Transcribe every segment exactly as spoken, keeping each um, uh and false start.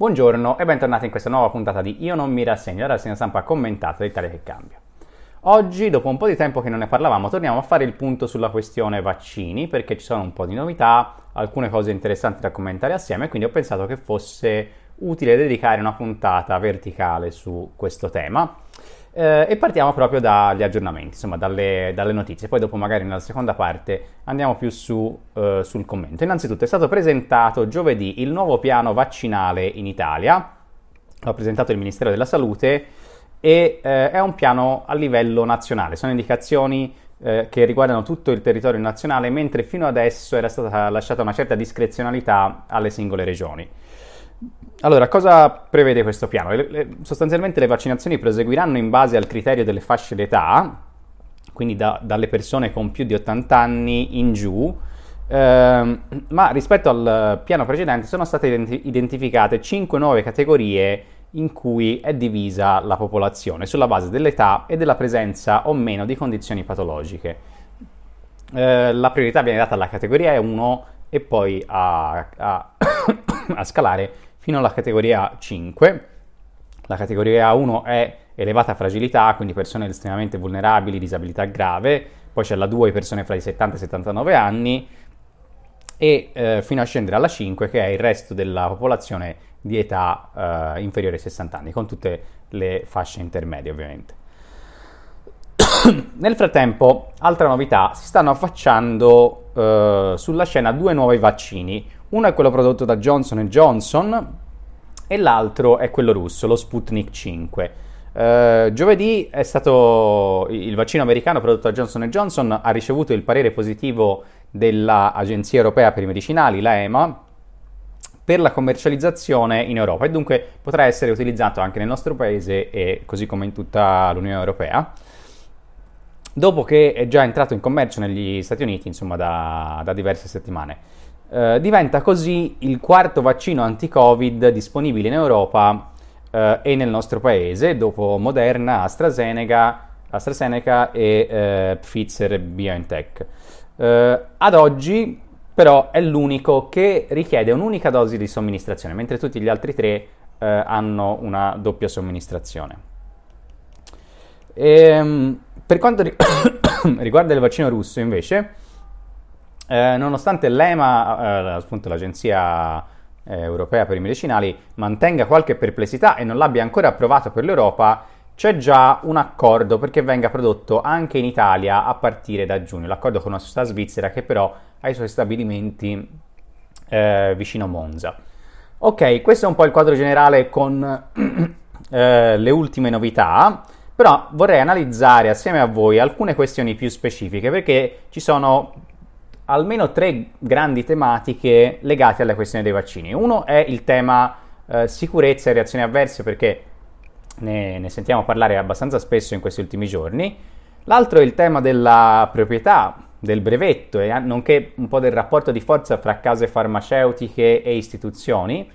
Buongiorno e bentornati in questa nuova puntata di Io non mi rassegno, la rassegna stampa commentata d'Italia che cambia. Oggi, dopo un po' di tempo che non ne parlavamo, torniamo a fare il punto sulla questione vaccini, perché ci sono un po' di novità, alcune cose interessanti da commentare assieme, quindi ho pensato che fosse utile dedicare una puntata verticale su questo tema. Eh, e partiamo proprio dagli aggiornamenti, insomma dalle, dalle notizie, poi dopo magari nella seconda parte andiamo più su, eh, sul commento. Innanzitutto è stato presentato giovedì il nuovo piano vaccinale in Italia, l'ha presentato il Ministero della Salute e eh, è un piano a livello nazionale, sono indicazioni eh, che riguardano tutto il territorio nazionale, mentre fino adesso era stata lasciata una certa discrezionalità alle singole regioni. Allora, cosa prevede questo piano? Le, le, sostanzialmente le vaccinazioni proseguiranno in base al criterio delle fasce d'età, quindi da, dalle persone con più di ottanta anni in giù, ehm, ma rispetto al piano precedente sono state identi- identificate cinque nuove categorie in cui è divisa la popolazione sulla base dell'età e della presenza o meno di condizioni patologiche. Eh, la priorità viene data alla categoria uno e poi a, a, a scalare fino alla categoria cinque. La categoria uno è elevata fragilità, quindi persone estremamente vulnerabili, disabilità grave, poi c'è la due, persone fra i settanta e i settantanove anni, e eh, fino a scendere alla cinque, che è il resto della popolazione di età eh, inferiore ai sessanta anni, con tutte le fasce intermedie ovviamente. Nel frattempo, altra novità, si stanno affacciando eh, sulla scena due nuovi vaccini. Uno è quello prodotto da Johnson and Johnson e l'altro è quello russo, lo Sputnik cinque. Uh, giovedì è stato il vaccino americano prodotto da Johnson and Johnson ha ricevuto il parere positivo dell'Agenzia Europea per i Medicinali, la EMA, per la commercializzazione in Europa e dunque potrà essere utilizzato anche nel nostro paese e così come in tutta l'Unione Europea, dopo che è già entrato in commercio negli Stati Uniti, insomma, da, da diverse settimane. Uh, diventa così il quarto vaccino anti-Covid disponibile in Europa uh, e nel nostro paese, dopo Moderna, AstraZeneca, AstraZeneca e uh, Pfizer-BioNTech. Uh, ad oggi, però, è l'unico che richiede un'unica dose di somministrazione, mentre tutti gli altri tre uh, hanno una doppia somministrazione. E, per quanto ri- riguarda il vaccino russo, invece, Eh, nonostante l'EMA, eh, appunto l'Agenzia eh, Europea per i Medicinali, mantenga qualche perplessità e non l'abbia ancora approvato per l'Europa, c'è già un accordo perché venga prodotto anche in Italia a partire da giugno. L'accordo con una società svizzera che però ha i suoi stabilimenti eh, vicino Monza. Ok, questo è un po' il quadro generale con eh, le ultime novità, però vorrei analizzare assieme a voi alcune questioni più specifiche perché ci sono almeno tre grandi tematiche legate alla questione dei vaccini. Uno è il tema eh, sicurezza e reazioni avverse, perché ne, ne sentiamo parlare abbastanza spesso in questi ultimi giorni. L'altro è il tema della proprietà, del brevetto, e nonché un po' del rapporto di forza fra case farmaceutiche e istituzioni.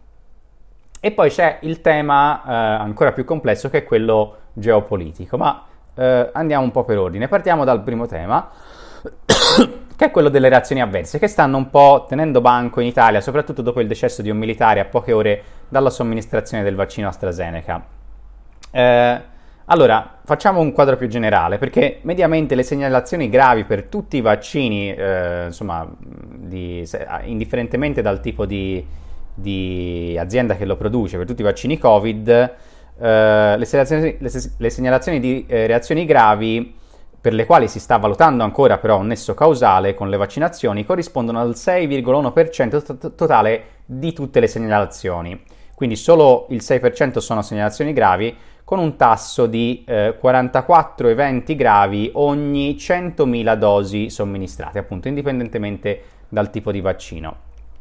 E poi c'è il tema eh, ancora più complesso, che è quello geopolitico. Ma eh, andiamo un po' per ordine. Partiamo dal primo tema, che è quello delle reazioni avverse, che stanno un po' tenendo banco in Italia, soprattutto dopo il decesso di un militare a poche ore dalla somministrazione del vaccino AstraZeneca. Eh, allora, facciamo un quadro più generale, perché mediamente le segnalazioni gravi per tutti i vaccini, eh, insomma, di, indifferentemente dal tipo di, di azienda che lo produce, per tutti i vaccini Covid, eh, le, segnalazioni, le, le segnalazioni di eh, reazioni gravi per le quali si sta valutando ancora però un nesso causale con le vaccinazioni, corrispondono al sei virgola uno per cento to- totale di tutte le segnalazioni. Quindi solo il sei per cento sono segnalazioni gravi, con un tasso di eh, quarantaquattro eventi gravi ogni centomila dosi somministrate, appunto indipendentemente dal tipo di vaccino.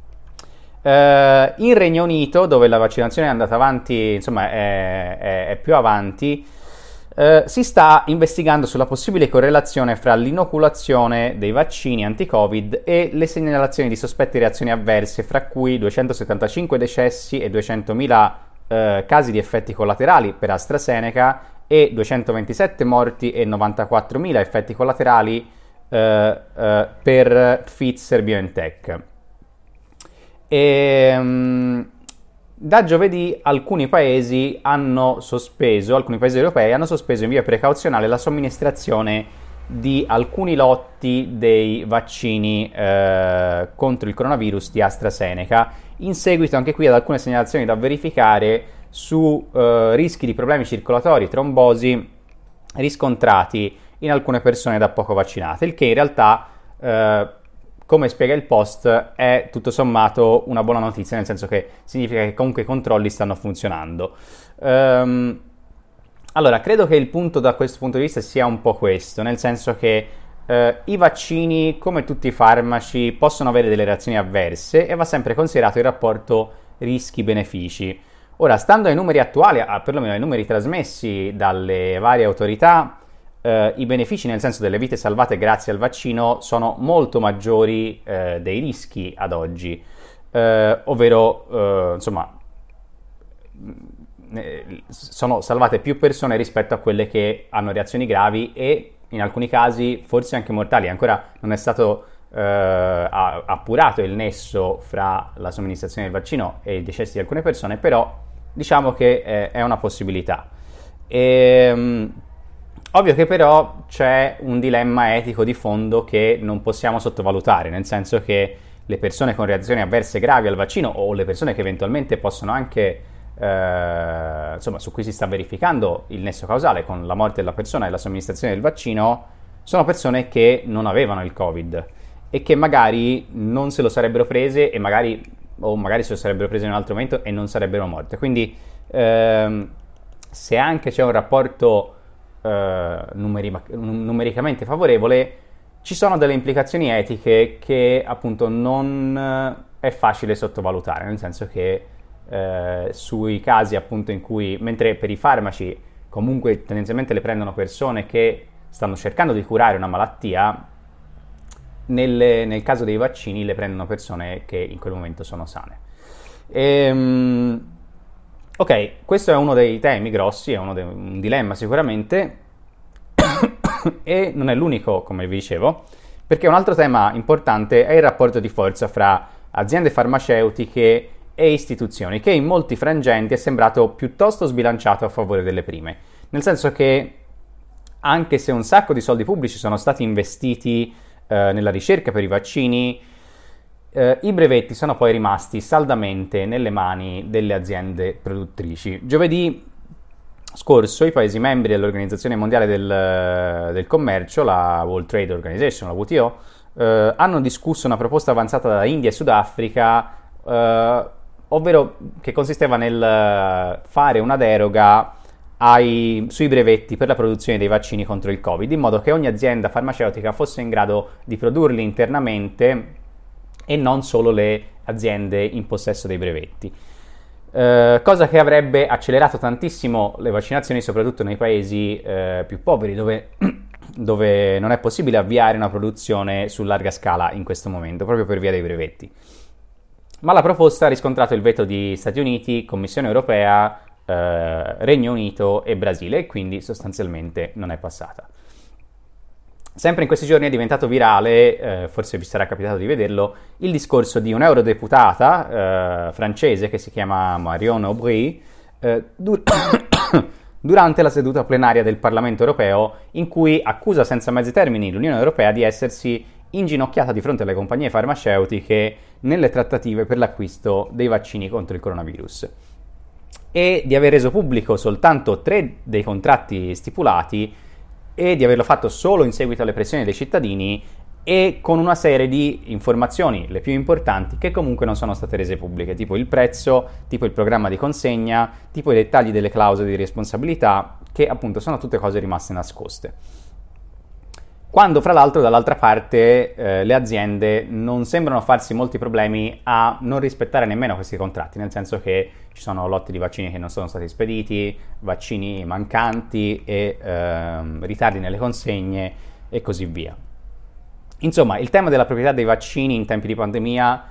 Uh, in Regno Unito, dove la vaccinazione è andata avanti, insomma è, è, è più avanti, Uh, si sta investigando sulla possibile correlazione fra l'inoculazione dei vaccini anti-Covid e le segnalazioni di sospette reazioni avverse, fra cui duecentosettantacinque decessi e duecentomila uh, casi di effetti collaterali per AstraZeneca e duecentoventisette morti e novantaquattromila effetti collaterali uh, uh, per Pfizer-BioNTech. E, um, da giovedì alcuni paesi hanno sospeso, alcuni paesi europei hanno sospeso in via precauzionale la somministrazione di alcuni lotti dei vaccini eh, contro il coronavirus di AstraZeneca, in seguito anche qui ad alcune segnalazioni da verificare su eh, rischi di problemi circolatori, trombosi riscontrati in alcune persone da poco vaccinate, il che in realtà, eh, come spiega il Post, è tutto sommato una buona notizia, nel senso che significa che comunque i controlli stanno funzionando. Um, allora, credo che il punto da questo punto di vista sia un po' questo, nel senso che eh, i vaccini, come tutti i farmaci, possono avere delle reazioni avverse e va sempre considerato il rapporto rischi-benefici. Ora, stando ai numeri attuali, ah, perlomeno ai numeri trasmessi dalle varie autorità, eh, i benefici, nel senso delle vite salvate grazie al vaccino, sono molto maggiori eh, dei rischi ad oggi, eh, ovvero, eh, insomma, sono salvate più persone rispetto a quelle che hanno reazioni gravi e in alcuni casi forse anche mortali. Ancora non è stato eh, appurato il nesso fra la somministrazione del vaccino e i decessi di alcune persone, però diciamo che eh, è una possibilità. E, um, ovvio che però c'è un dilemma etico di fondo che non possiamo sottovalutare, nel senso che le persone con reazioni avverse gravi al vaccino o le persone che eventualmente possono anche Eh, insomma, su cui si sta verificando il nesso causale con la morte della persona e la somministrazione del vaccino, sono persone che non avevano il Covid e che magari non se lo sarebbero prese e magari o magari se lo sarebbero prese in un altro momento e non sarebbero morte. Quindi ehm, se anche c'è un rapporto eh, numeri- numericamente favorevole, ci sono delle implicazioni etiche che appunto non è facile sottovalutare, nel senso che Eh, sui casi appunto in cui, mentre per i farmaci comunque tendenzialmente le prendono persone che stanno cercando di curare una malattia, nelle, nel caso dei vaccini le prendono persone che in quel momento sono sane. Ehm, ok, questo è uno dei temi grossi, è uno de- un dilemma sicuramente e non è l'unico, come vi dicevo, perché un altro tema importante è il rapporto di forza fra aziende farmaceutiche e istituzioni, che in molti frangenti è sembrato piuttosto sbilanciato a favore delle prime, nel senso che anche se un sacco di soldi pubblici sono stati investiti eh, nella ricerca per i vaccini, eh, i brevetti sono poi rimasti saldamente nelle mani delle aziende produttrici. Giovedì scorso i Paesi membri dell'Organizzazione Mondiale del, del Commercio, la World Trade Organization, la W T O, eh, hanno discusso una proposta avanzata da India e Sudafrica, eh, ovvero che consisteva nel fare una deroga ai, sui brevetti per la produzione dei vaccini contro il Covid, in modo che ogni azienda farmaceutica fosse in grado di produrli internamente e non solo le aziende in possesso dei brevetti. Eh, cosa che avrebbe accelerato tantissimo le vaccinazioni, soprattutto nei paesi eh, più poveri, dove, dove non è possibile avviare una produzione su larga scala in questo momento, proprio per via dei brevetti. Ma la proposta ha riscontrato il veto di Stati Uniti, Commissione Europea, eh, Regno Unito e Brasile, e quindi sostanzialmente non è passata. Sempre in questi giorni è diventato virale, eh, forse vi sarà capitato di vederlo, il discorso di un'eurodeputata eh, francese che si chiama Marion Aubry eh, dur- durante la seduta plenaria del Parlamento Europeo, in cui accusa senza mezzi termini l'Unione Europea di essersi inginocchiata di fronte alle compagnie farmaceutiche nelle trattative per l'acquisto dei vaccini contro il coronavirus e di aver reso pubblico soltanto tre dei contratti stipulati e di averlo fatto solo in seguito alle pressioni dei cittadini e con una serie di informazioni, le più importanti, che comunque non sono state rese pubbliche, tipo il prezzo, tipo il programma di consegna, tipo i dettagli delle clausole di responsabilità, che appunto sono tutte cose rimaste nascoste. Quando fra l'altro dall'altra parte eh, le aziende non sembrano farsi molti problemi a non rispettare nemmeno questi contratti, nel senso che ci sono lotti di vaccini che non sono stati spediti, vaccini mancanti e ehm, ritardi nelle consegne e così via. Insomma, il tema della proprietà dei vaccini in tempi di pandemia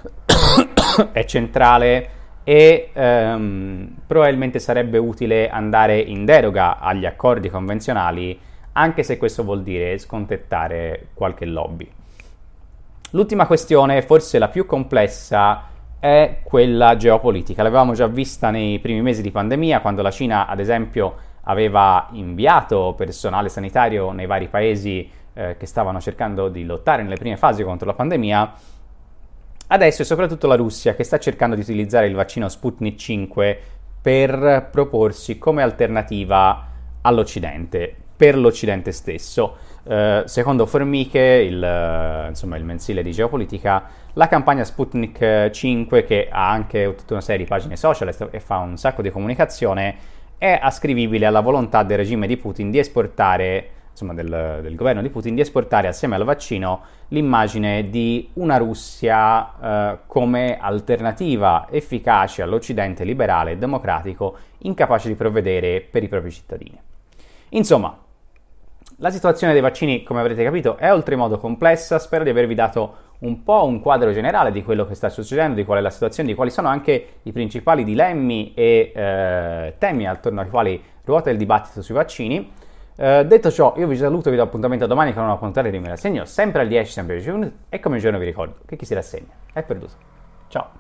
è centrale e ehm, probabilmente sarebbe utile andare in deroga agli accordi convenzionali, anche se questo vuol dire scontettare qualche lobby. L'ultima questione, forse la più complessa, è quella geopolitica. L'avevamo già vista nei primi mesi di pandemia, quando la Cina, ad esempio, aveva inviato personale sanitario nei vari paesi eh, che stavano cercando di lottare nelle prime fasi contro la pandemia. Adesso è soprattutto la Russia che sta cercando di utilizzare il vaccino Sputnik cinque per proporsi come alternativa all'Occidente, per l'Occidente stesso. Eh, secondo Formiche, il, insomma, il mensile di geopolitica, la campagna Sputnik cinque, che ha anche tutta una serie di pagine social e fa un sacco di comunicazione, è ascrivibile alla volontà del regime di Putin di esportare, insomma del, del governo di Putin, di esportare assieme al vaccino l'immagine di una Russia eh, come alternativa efficace all'Occidente liberale e democratico, incapace di provvedere per i propri cittadini. Insomma, la situazione dei vaccini, come avrete capito, è oltremodo complessa. Spero di avervi dato un po' un quadro generale di quello che sta succedendo, di qual è la situazione, di quali sono anche i principali dilemmi e eh, temi attorno ai quali ruota il dibattito sui vaccini. Eh, detto ciò, io vi saluto e vi do appuntamento a domani con una puntata di Me la segno, sempre alle dieci, sempre alle dieci minuti, e come ogni giorno vi ricordo che chi si rassegna è perduto. Ciao!